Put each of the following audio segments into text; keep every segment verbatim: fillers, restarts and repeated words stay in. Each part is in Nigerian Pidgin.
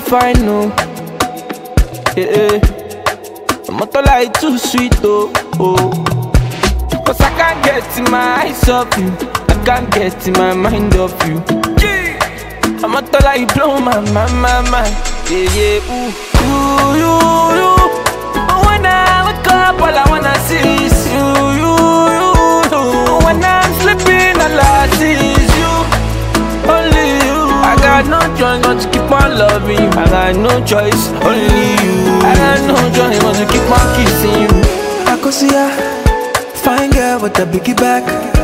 fine, no. Yeah, yeah. I'm not like too sweet, oh, oh. Cause I can't get in my eyes off you. I can't get in my mind off you. Yeah. I'm not like blow my, my, my, my. Yeah, yeah, ooh, ooh, you, you. But when I wake up, all I wanna see is you, you, you, you. When I'm sleeping, all I see is you, only you. I got no choice but to keep on loving you. I got no choice, only you. I got no choice but to keep on kissing you. I could see ya, fine girl with a biggie back.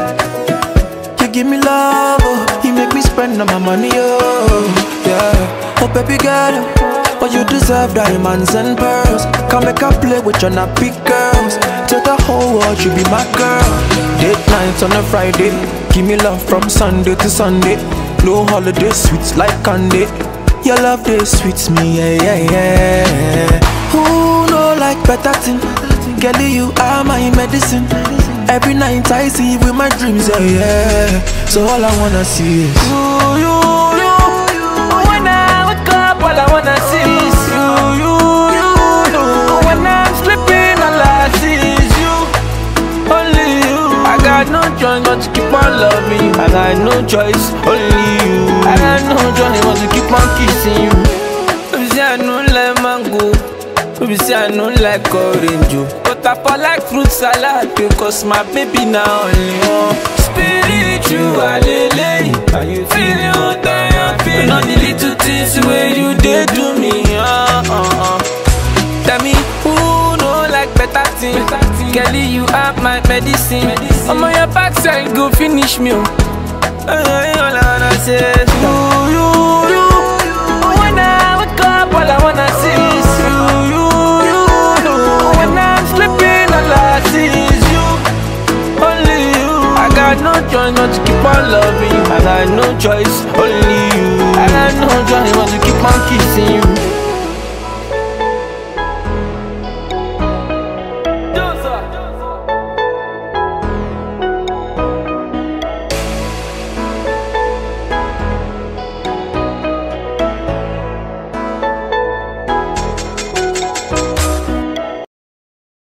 You give me love, oh, you make me spend all my money, oh, yeah. Oh baby girl, oh you deserve diamonds and pearls. Come make a play with your nappy girls. To the whole world you be my girl. Date nights on a Friday, give me love from Sunday to Sunday. No holiday sweets like candy. Your love they sweets me, yeah, yeah, yeah. Who know like better thing? Girl, you are my medicine. Every night I see you with my dreams, yeah, yeah. So all I wanna see is you, you, you. When I wake up, all I wanna see is you, you, you, you. When I'm sleeping, all I see is you, only you. I got no choice but to keep on loving you. I got no choice, only you. I got no choice but to keep on kissing you. Baby say I don't like mango, baby say I don't like orange, but I fall like fruit salad because my baby now only one. Spiritual, lele, can you feel it on the feeling? All the little things where you did to me, uh, uh, uh. Tell me who know like better things? Kelly, you are my medicine. I'm on your backside, go finish me. Oh, all I wanna say is you, you, you. When I wake up, all I wanna see is you, you, you, you. When I'm sleeping, all I see is you, only you. I got no choice but to keep on loving you. I got no choice, only you. I got no choice but to keep on kissing you.